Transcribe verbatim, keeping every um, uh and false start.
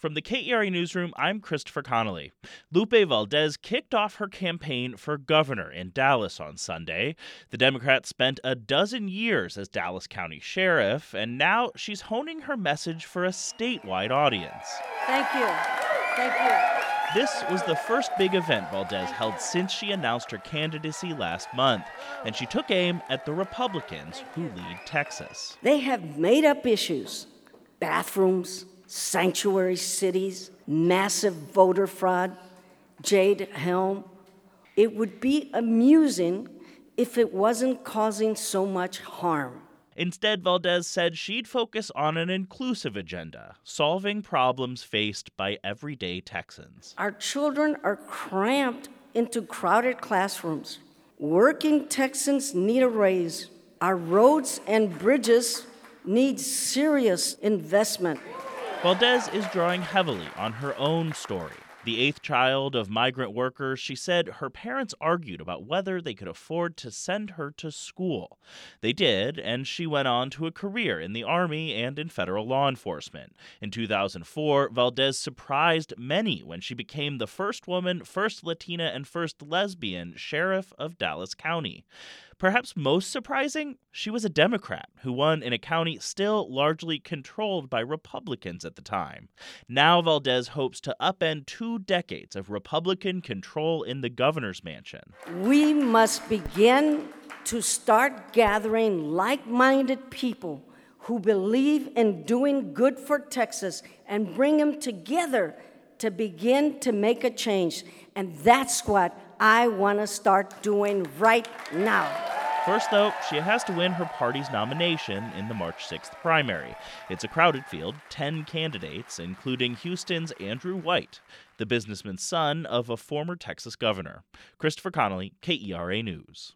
From the K E R A Newsroom, I'm Christopher Connolly. Lupe Valdez kicked off her campaign for governor in Dallas on Sunday. The Democrat spent a dozen years as Dallas County Sheriff, and now she's honing her message for a statewide audience. Thank you. Thank you. This was the first big event Valdez held since she announced her candidacy last month, and she took aim at the Republicans who lead Texas. They have made up issues: bathrooms, sanctuary cities, massive voter fraud, Jade Helm. It would be amusing if it wasn't causing so much harm. Instead, Valdez said she'd focus on an inclusive agenda, solving problems faced by everyday Texans. Our children are cramped into crowded classrooms. Working Texans need a raise. Our roads and bridges need serious investment. Valdez is drawing heavily on her own story. The eighth child of migrant workers, she said her parents argued about whether they could afford to send her to school. They did, and she went on to a career in the Army and in federal law enforcement. In two thousand four, Valdez surprised many when she became the first woman, first Latina, and first lesbian sheriff of Dallas County. Perhaps most surprising, she was a Democrat who won in a county still largely controlled by Republicans at the time. Now Valdez hopes to upend two decades of Republican control in the governor's mansion. We must begin to start gathering like-minded people who believe in doing good for Texas and bring them together to begin to make a change. And that's what I want to start doing right now. First, though, she has to win her party's nomination in the March sixth primary. It's a crowded field, ten candidates, including Houston's Andrew White, the businessman's son of a former Texas governor. Christopher Connolly, K E R A News.